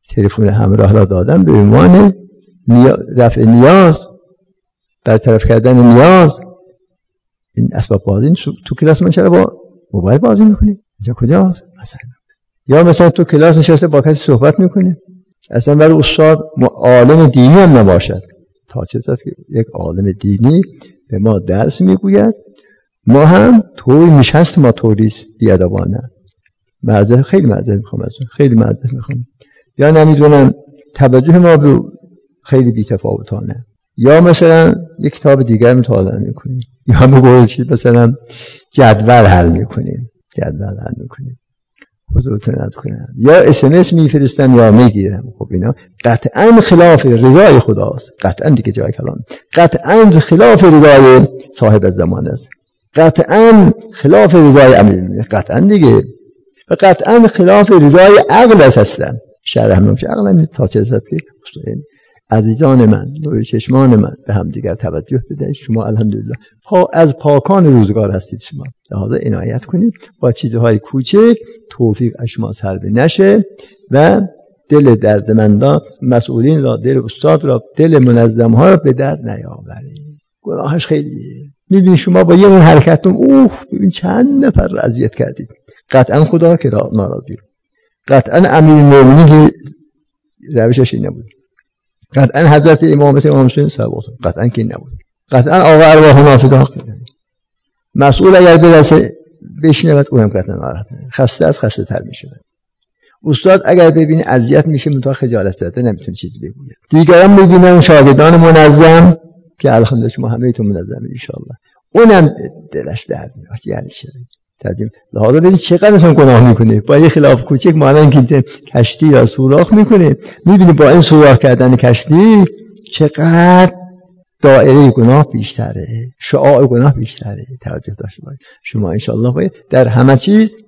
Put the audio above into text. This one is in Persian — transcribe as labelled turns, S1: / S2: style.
S1: تلفن همراه را دادم به عنوان رفع نیاز، برطرف کردن نیاز. این اسباب بازی تو کلاس من چرا با موبایل بازی میکنی؟ اینجا کجاست مثلا؟ یا مثلا تو کلاس نشسته با کسی صحبت میکنی؟ اصلا برای استاد عالم دینی هم نباشد، تا چه که یک عالم دینی به ما درس میگوید ما هم طوری نشست ما طوری بیادبانه. معذرت، خیلی معذرت میخوام ازتون، خیلی معذرت میخوام. یا نمیدونم توجه ما به خیلی بی‌تفاوتانه. یا مثلا یک کتاب دیگر مطالعه میکنیم، یا میگویید مثلا جدول حل میکنیم، حضورتون از کنم، یا SMS میفرستم یا میگیرم. خب اینا قطعا خلاف رضای خداست، قطعا دیگه جای کلام، قطعا خلاف رضای صاحب الزمان است، قطعا خلاف رضای امیر، قطعا دیگه، و قطعا خلاف رضای عقل است. هستن شرح هم نمیشه عقل تا چه زد که عزیزان من، نور چشمان من، به هم دیگر توجه بدهید. شما الحمدلله از پاکان روزگار هستید، شما لحاظا عنایت کنید با چیزهای کوچک، توفیق از شما سلب نشه و دل دردمندان، مسئولین را، دل استاد را، دل منظم ها را به درد نیاورید. گناهش خیلیه. میبینید شما با یه اون حرکتتون ببین چند نفر را اذیت کردید. قطعا خدا که ناراضی، قطعا امیرالمومنین که روشش این نبود، قطعا حضرت امام حسین صاحب، قطعا که این نبود، قطعا آقا ارواح نافذه مسئول اگر برسه بشنود اونم قطعا ناراحت، خسته از خسته تر میشه. استاد اگر ببینه اذیت میشه منتها خجالت زده نمیتونه چیزی بگوید. دیگران میبینن شاگردان منظم که الحمدلله شما همه‌تون منظمید ان شاء الله، اونم دلش درد میاد. یعنی چه ترجمه لحاظا ببین چقدرشون گناه میکنه با یه خلاف کوچک. مانند که کشتی را سوراخ میکنه، میبینی با این سوراخ کردن کشتی چقدر دایره گناه بیشتره، شعاع گناه بیشتره. توجه داشته باشید شما ان شاء الله باید در همه چیز